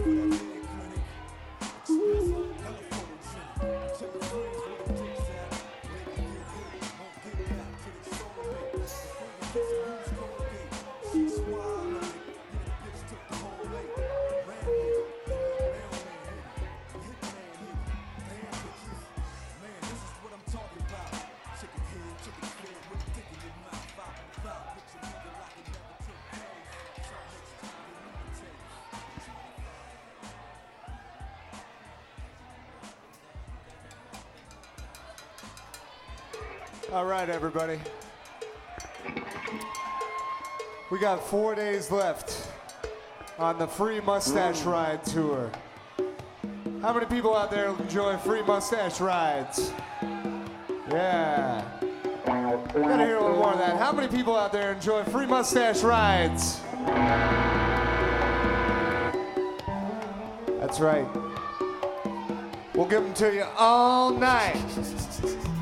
All right, everybody. We got 4 days left on the Free Mustache Ride Tour. How many people out there enjoy free mustache rides? Yeah. Gotta hear a little more of that. How many people out there enjoy free mustache rides? That's right. We'll give them to you all night.